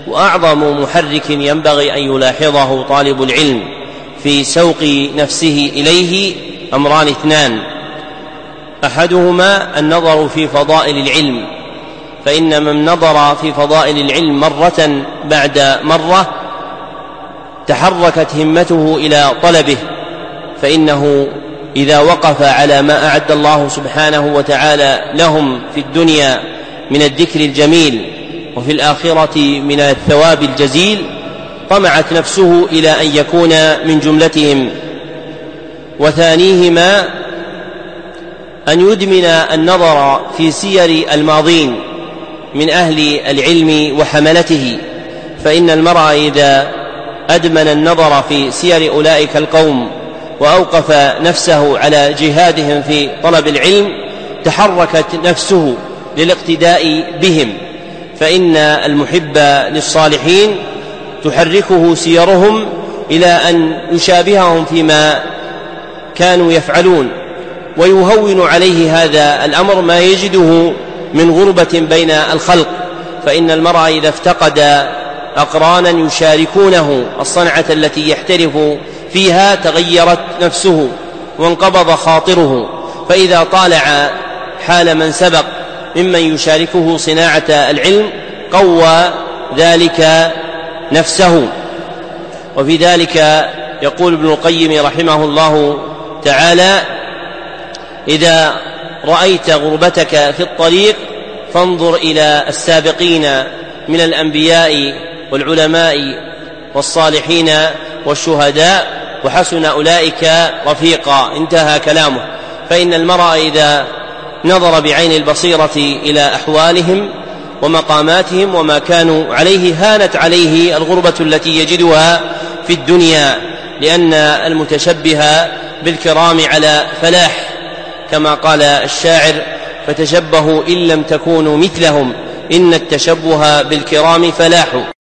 وأعظم محرك ينبغي أن يلاحظه طالب العلم في سوق نفسه إليه أمران اثنان: أحدهما النظر في فضائل العلم، فإن من نظر في فضائل العلم مرة بعد مرة تحركت همته إلى طلبه، فإنه إذا وقف على ما أعد الله سبحانه وتعالى لهم في الدنيا من الذكر الجميل وفي الآخرة من الثواب الجزيل طمعت نفسه إلى أن يكون من جملتهم. وثانيهما أن يدمن النظر في سير الماضين من أهل العلم وحملته، فإن المرء إذا أدمن النظر في سير أولئك القوم وأوقف نفسه على جهادهم في طلب العلم تحركت نفسه للاقتداء بهم، فإن المحب للصالحين تحركه سيرهم إلى أن يشابههم فيما كانوا يفعلون، ويهون عليه هذا الأمر ما يجده من غربة بين الخلق، فإن المرء إذا افتقد أقرانا يشاركونه الصنعة التي يحترف فيها تغيرت نفسه وانقبض خاطره، فإذا طالع حال من سبق ممن يشاركه صناعة العلم قوى ذلك نفسه. وفي ذلك يقول ابن القيم رحمه الله تعالى: إذا رأيت غربتك في الطريق فانظر إلى السابقين من الأنبياء والعلماء والصالحين والشهداء وحسن أولئك رفيقا. انتهى كلامه. فإن المرء إذا نظر بعين البصيرة إلى أحوالهم ومقاماتهم وما كانوا عليه هانت عليه الغربة التي يجدها في الدنيا، لأن المتشبه بالكرام على فلاح، كما قال الشاعر: فتشبهوا إن لم تكونوا مثلهم إن التشبه بالكرام فلاح.